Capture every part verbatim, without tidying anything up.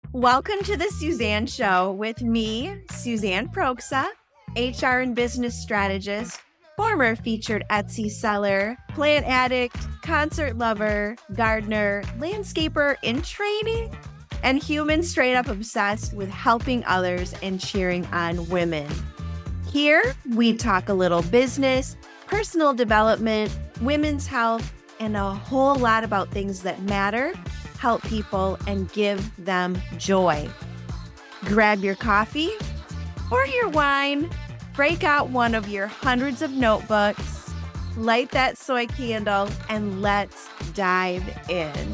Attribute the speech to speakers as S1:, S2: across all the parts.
S1: Welcome to the Suzanne Show with me, Suzanne Proksa, H R and business strategist, former featured Etsy seller, plant addict, concert lover, gardener, landscaper in training, and human straight up obsessed with helping others and cheering on women. Here, we talk a little business, personal development, women's health, and a whole lot about things that matter, help people, and give them joy. Grab your coffee or your wine, break out one of your hundreds of notebooks, light that soy candle, and let's dive in.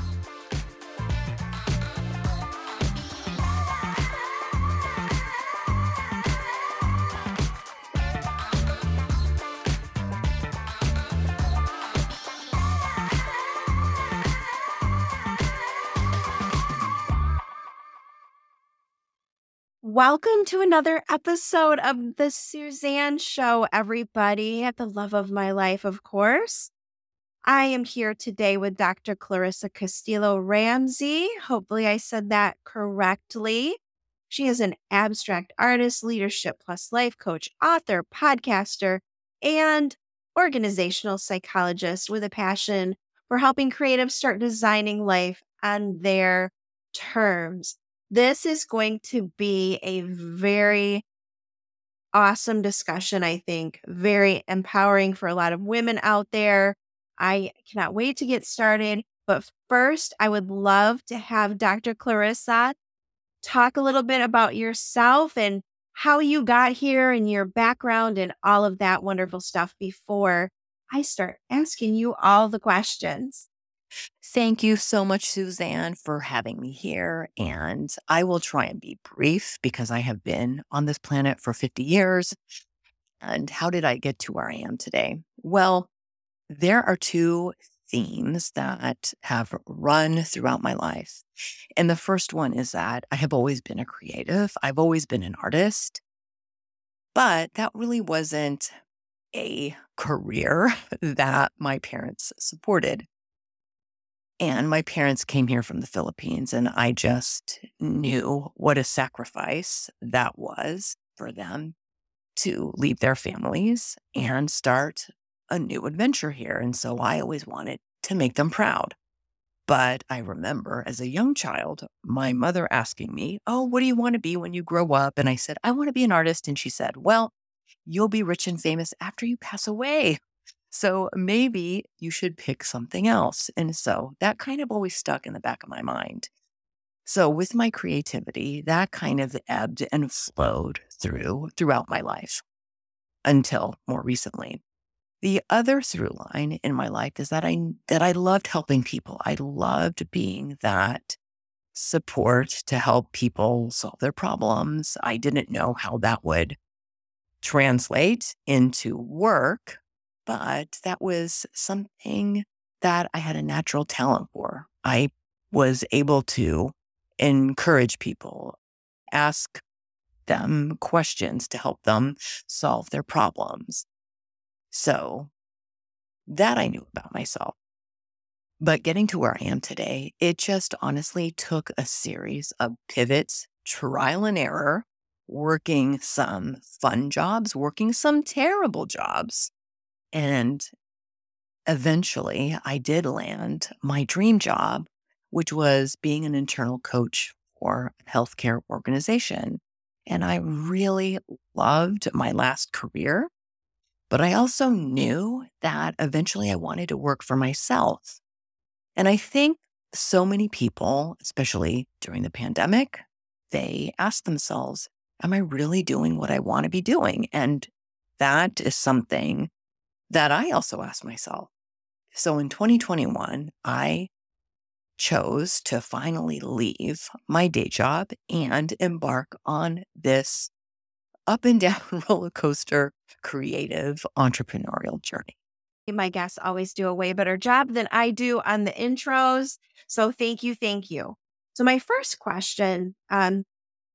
S1: Welcome to another episode of the Suzanne Show, everybody, at the love of my life, of course. I am here today with Doctor Clarissa Castillo-Ramsey. Hopefully I said that correctly. She is an abstract artist, leadership plus life coach, author, podcaster, and organizational psychologist with a passion for helping creatives start designing life on their terms. This is going to be a very awesome discussion, I think, very empowering for a lot of women out there. I cannot wait to get started. But first, I would love to have Doctor Clarissa talk a little bit about yourself and how you got here and your background and all of that wonderful stuff before I start asking you all the questions.
S2: Thank you so much, Suzanne, for having me here. And I will try and be brief because I have been on this planet for fifty years. And how did I get to where I am today? Well, there are two themes that have run throughout my life. And the first one is that I have always been a creative. I've always been an artist, but that really wasn't a career that my parents supported. And my parents came here from the Philippines, and I just knew what a sacrifice that was for them to leave their families and start a new adventure here. And so I always wanted to make them proud. But I remember as a young child, my mother asking me, "Oh, what do you want to be when you grow up?" And I said, "I want to be an artist." And she said, "Well, you'll be rich and famous after you pass away. So maybe you should pick something else." And so that kind of always stuck in the back of my mind. So with my creativity, that kind of ebbed and flowed through throughout my life until more recently. The other through line in my life is that I that I loved helping people. I loved being that support to help people solve their problems. I didn't know how that would translate into work, but that was something that I had a natural talent for. I was able to encourage people, ask them questions to help them solve their problems. So that I knew about myself. But getting to where I am today, it just honestly took a series of pivots, trial and error, working some fun jobs, working some terrible jobs. And eventually I did land my dream job, which was being an internal coach for a healthcare organization. And I really loved my last career, but I also knew that eventually I wanted to work for myself. And I think so many people, especially during the pandemic, they ask themselves, am I really doing what I want to be doing? And that is something that I also asked myself. So in twenty twenty-one, I chose to finally leave my day job and embark on this up and down roller coaster creative entrepreneurial journey.
S1: My guests always do a way better job than I do on the intros. So thank you, thank you. So my first question um,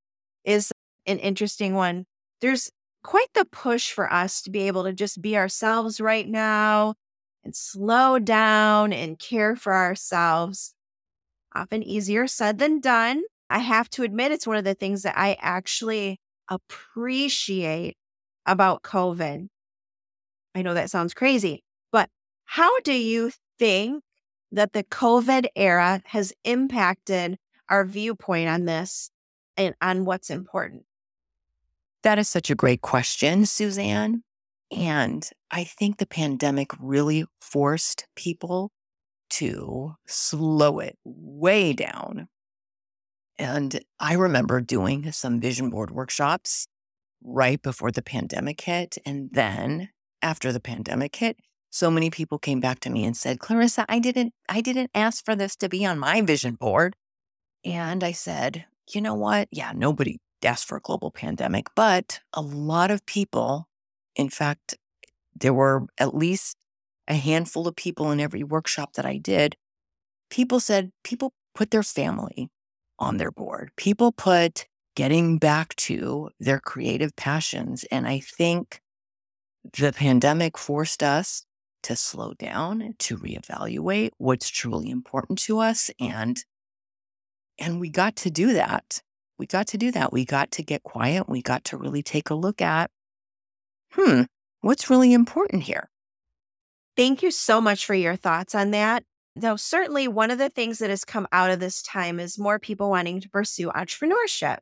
S1: is an interesting one. There's quite the push for us to be able to just be ourselves right now and slow down and care for ourselves. Often easier said than done. I have to admit, it's one of the things that I actually appreciate about COVID. I know that sounds crazy, but how do you think that the COVID era has impacted our viewpoint on this and on what's important?
S2: That is such a great question, Suzanne. And I think the pandemic really forced people to slow it way down. And I remember doing some vision board workshops right before the pandemic hit. And then after the pandemic hit, so many people came back to me and said, Clarissa, I didn't, I didn't ask for this to be on my vision board. And I said, you know what? Yeah, nobody asked for a global pandemic, but a lot of people, in fact, there were at least a handful of people in every workshop that I did. People said, people put their family on their board. People put getting back to their creative passions. And I think the pandemic forced us to slow down, to reevaluate what's truly important to us. And, and we got to do that. We got to do that. We got to get quiet. We got to really take a look at, hmm, what's really important here?
S1: Thank you so much for your thoughts on that. Though certainly one of the things that has come out of this time is more people wanting to pursue entrepreneurship.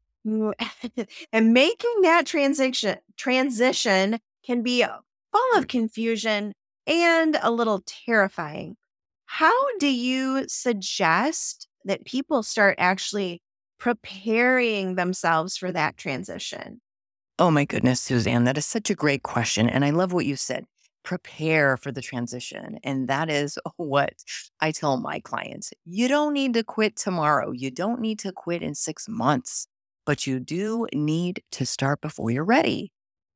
S1: And making that transition transition can be full of confusion and a little terrifying. How do you suggest that people start actually preparing themselves for that transition?
S2: Oh my goodness, Suzanne, that is such a great question. And I love what you said. Prepare for the transition. And that is what I tell my clients. You don't need to quit tomorrow. You don't need to quit in six months, but you do need to start before you're ready.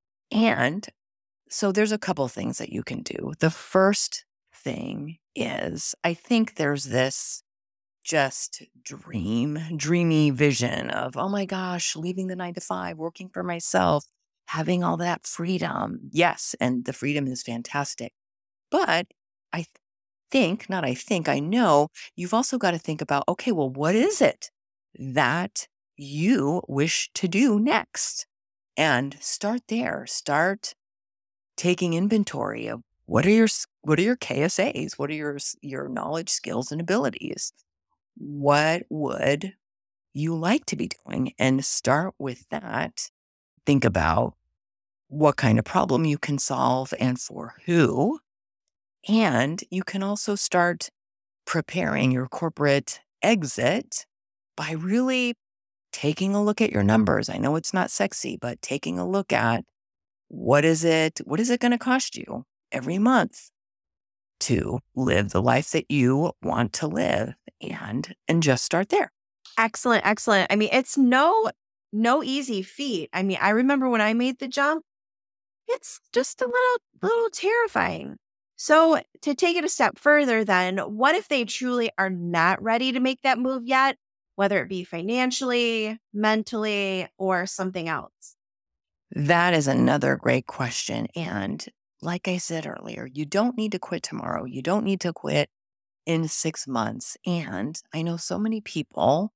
S2: And so there's a couple things that you can do. The first thing is, I think there's this just dream, dreamy vision of, oh my gosh, leaving the nine to five, working for myself, having all that freedom. Yes, and the freedom is fantastic. But I th- think, not I think, I know, you've also got to think about, okay, well, what is it that you wish to do next? And start there. Start taking inventory of what are your s- what are your K S As? What are your s- your knowledge, skills, and abilities? What would you like to be doing? And start with that. Think about what kind of problem you can solve and for who. And you can also start preparing your corporate exit by really taking a look at your numbers. I know it's not sexy, but taking a look at what is it, what is it going to cost you every month to live the life that you want to live, and and just start there.
S1: Excellent, excellent. I mean, it's no no easy feat. I mean, I remember when I made the jump, it's just a little little terrifying. So, to take it a step further then, what if they truly are not ready to make that move yet, whether it be financially, mentally, or something else?
S2: That is another great question. And like I said earlier, you don't need to quit tomorrow. You don't need to quit in six months. And I know so many people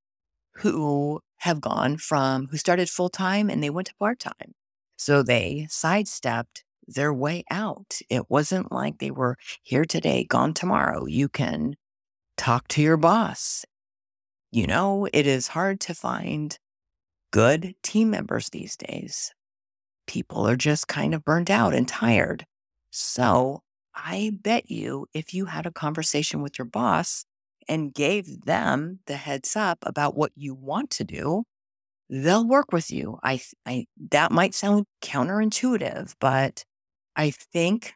S2: who have gone from who started full time and they went to part time. So they sidestepped their way out. It wasn't like they were here today, gone tomorrow. You can talk to your boss. You know, it is hard to find good team members these days. People are just kind of burned out and tired. So I bet you if you had a conversation with your boss and gave them the heads up about what you want to do, they'll work with you. I, th- I that might sound counterintuitive, but I think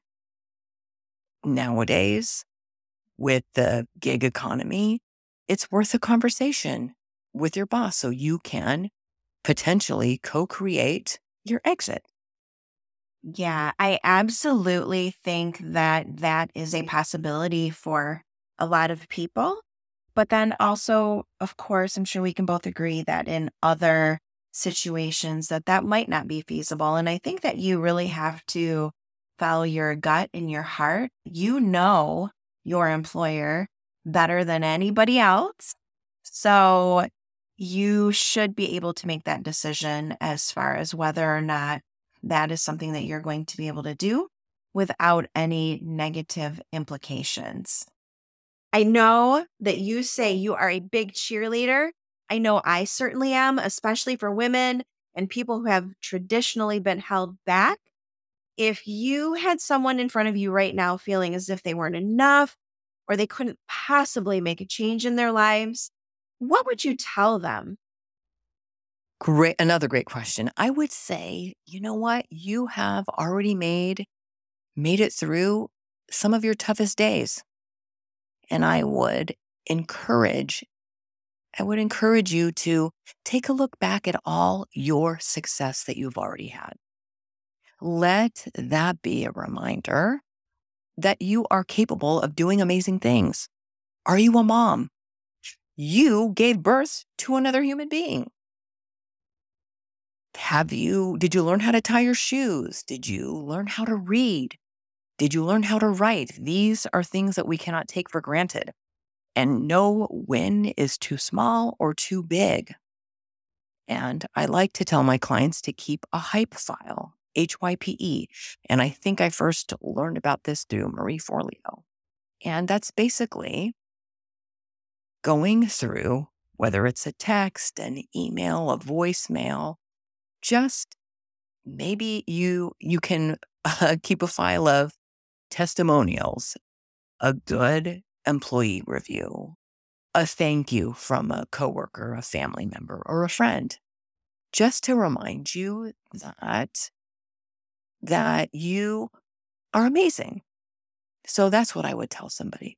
S2: nowadays with the gig economy, it's worth a conversation with your boss so you can potentially co-create your exit.
S1: Yeah, I absolutely think that that is a possibility for a lot of people. But then also, of course, I'm sure we can both agree that in other situations that that might not be feasible. And I think that you really have to follow your gut and your heart. You know your employer better than anybody else. So you should be able to make that decision as far as whether or not that is something that you're going to be able to do without any negative implications. I know that you say you are a big cheerleader. I know I certainly am, especially for women and people who have traditionally been held back. If you had someone in front of you right now feeling as if they weren't enough or they couldn't possibly make a change in their lives, what would you tell them?
S2: Great. Another great question. I would say, you know what? You have already made made it through some of your toughest days. And I would encourage I would encourage you to take a look back at all your success that you've already had. Let that be a reminder that you are capable of doing amazing things. Are you a mom? You gave birth to another human being. Have you, did you learn how to tie your shoes? Did you learn how to read? Did you learn how to write? These are things that we cannot take for granted. And no win is too small or too big. And I like to tell my clients to keep a hype file, H Y P E. And I think I first learned about this through Marie Forleo. And that's basically going through, whether it's a text, an email, a voicemail, just maybe you you can uh, keep a file of testimonials, a good employee review, a thank you from a coworker, a family member, or a friend, just to remind you that that you are amazing. So that's what I would tell somebody.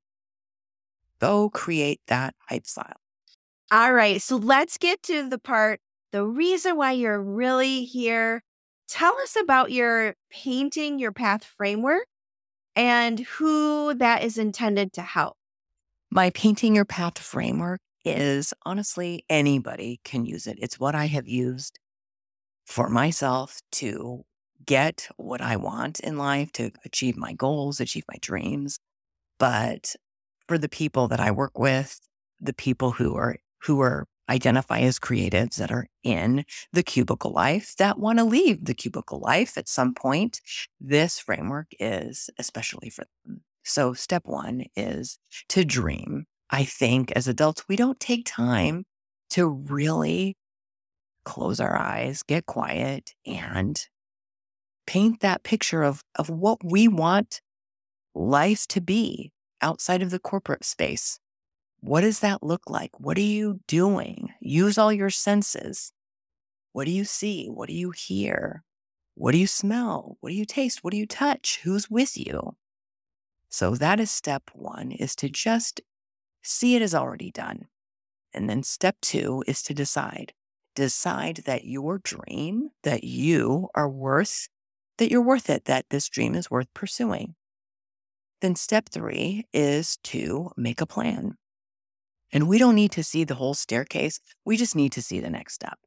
S2: Go create that hype file.
S1: All right, so let's get to the part, the reason why you're really here. Tell us about your Painting Your Path framework and who that is intended to help.
S2: My Painting Your Path framework is honestly anybody can use it. It's what I have used for myself to get what I want in life, to achieve my goals, achieve my dreams. But for the people that I work with, the people who are who are identify as creatives that are in the cubicle life, that want to leave the cubicle life at some point, this framework is especially for them. So step one is to dream. I think as adults, we don't take time to really close our eyes, get quiet, and paint that picture of, of what we want life to be outside of the corporate space. What does that look like? What are you doing? Use all your senses. What do you see? What do you hear? What do you smell? What do you taste? What do you touch? Who's with you? So that is step one, is to just see it as already done. And then step two is to decide. Decide that your dream, that you are worth, that you're worth it, that this dream is worth pursuing. Then step three is to make a plan. And we don't need to see the whole staircase. We just need to see the next step.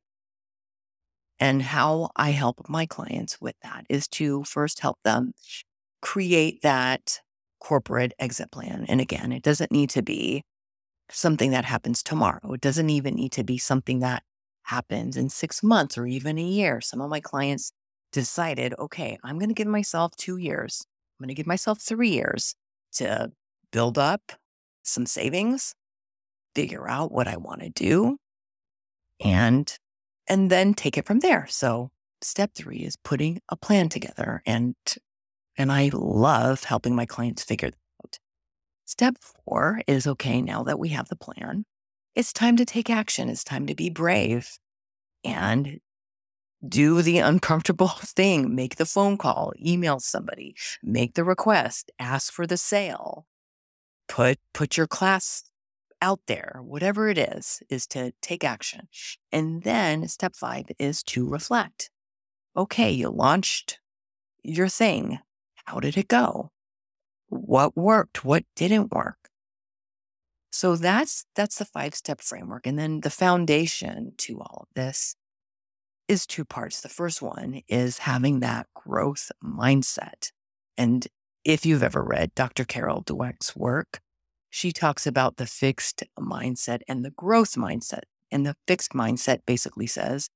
S2: And how I help my clients with that is to first help them create that corporate exit plan. And again, it doesn't need to be something that happens tomorrow. It doesn't even need to be something that happens in six months or even a year. Some of my clients decided, okay, I'm going to give myself two years. I'm going to give myself three years to build up some savings, figure out what I want to do, and and then take it from there. So step three is putting a plan together. And and I love helping my clients figure that out. Step four is, okay, now that we have the plan, it's time to take action. It's time to be brave and do the uncomfortable thing. Make the phone call, email somebody, make the request, ask for the sale, put put your class out there, whatever it is, is to take action. And then step five is to reflect. Okay, you launched your thing. How did it go? What worked? What didn't work? So that's that's the five-step framework. And then the foundation to all of this is two parts. The first one is having that growth mindset. And if you've ever read Doctor Carol Dweck's work, she talks about the fixed mindset and the growth mindset. And the fixed mindset basically says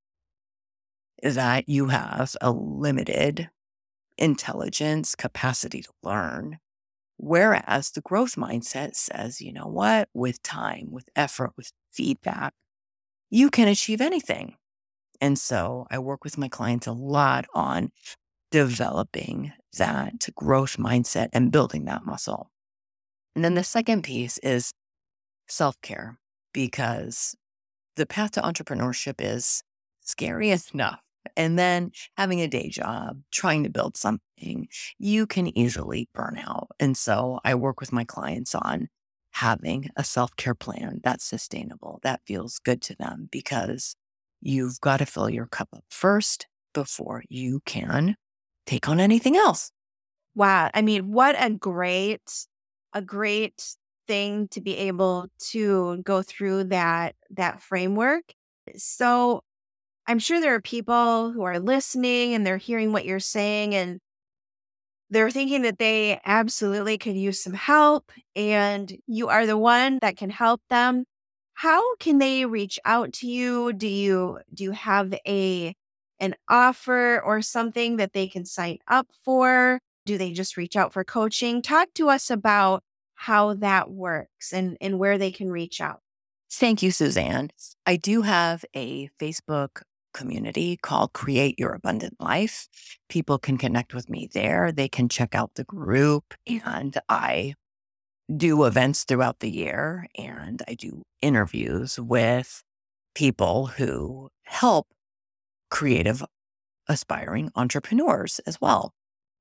S2: that you have a limited intelligence capacity to learn. Whereas the growth mindset says, you know what, with time, with effort, with feedback, you can achieve anything. And so I work with my clients a lot on developing that growth mindset and building that muscle. And then the second piece is self-care, because the path to entrepreneurship is scary enough. And then having a day job, trying to build something, you can easily burn out. And so I work with my clients on having a self-care plan that's sustainable, that feels good to them, because you've got to fill your cup up first before you can take on anything else.
S1: Wow. I mean, what a great, a great thing to be able to go through that, that framework. So I'm sure there are people who are listening and they're hearing what you're saying and they're thinking that they absolutely could use some help and you are the one that can help them. How can they reach out to you? Do you do you have a an offer or something that they can sign up for? Do they just reach out for coaching? Talk to us about how that works and, and where they can reach out.
S2: Thank you, Suzanne. I do have a Facebook community called Create Your Abundant Life. People can connect with me there. They can check out the group, and I do events throughout the year, and I do interviews with people who help creative, aspiring entrepreneurs as well.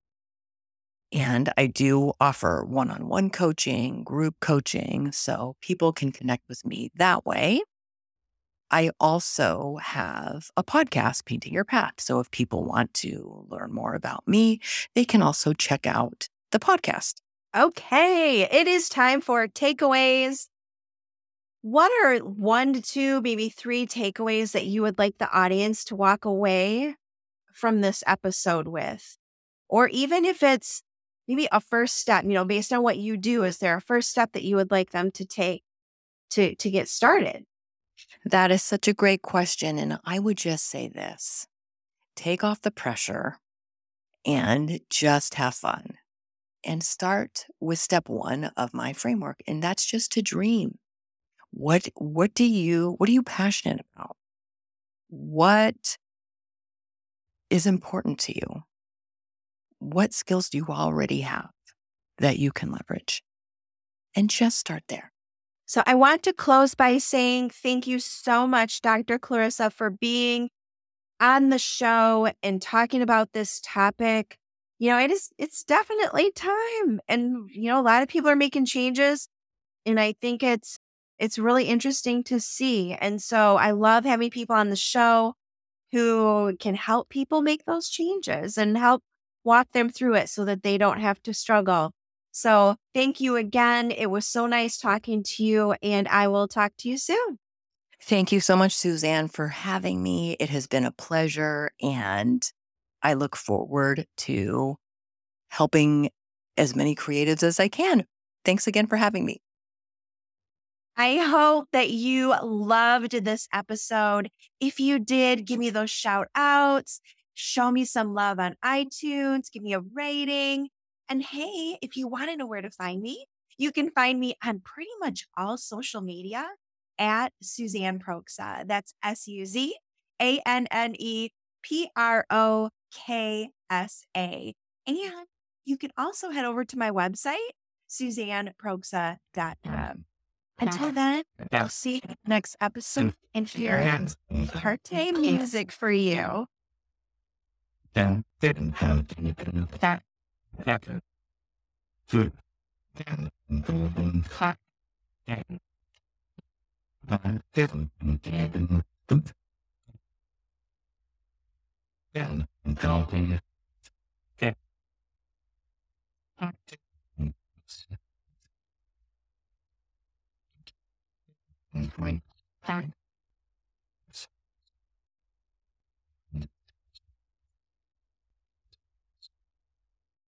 S2: And I do offer one-on-one coaching, group coaching, so people can connect with me that way. I also have a podcast, Painting Your Path. So if people want to learn more about me, they can also check out the podcast.
S1: Okay, it is time for takeaways. What are one to two, maybe three takeaways that you would like the audience to walk away from this episode with? Or even if it's maybe a first step, you know, based on what you do, is there a first step that you would like them to take to, to get started?
S2: That is such a great question. And I would just say this: take off the pressure and just have fun. And start with step one of my framework. And that's just to dream. What, what do you, what are you passionate about? What is important to you? What skills do you already have that you can leverage? And just start there.
S1: So I want to close by saying thank you so much, Doctor Clarissa, for being on the show and talking about this topic. You know, it is, it's definitely time. And, you know, a lot of people are making changes. And I think it's, it's really interesting to see. And so I love having people on the show who can help people make those changes and help walk them through it so that they don't have to struggle. So thank you again. It was so nice talking to you, and I will talk to you soon.
S2: Thank you so much, Suzanne, for having me. It has been a pleasure, and I look forward to helping as many creatives as I can. Thanks again for having me.
S1: I hope that you loved this episode. If you did, give me those shout outs, show me some love on iTunes, give me a rating. And hey, if you want to know where to find me, you can find me on pretty much all social media at Suzanne Proksa. That's S U Z A N N E P R O K S A. And you can also head over to my website, suzanne proksa dot com. Until then, I'll see you next episode and hear party music for you.
S3: Then didn't have that happen. Good. Then didn't cut. Then didn't didn't good. Then don't get.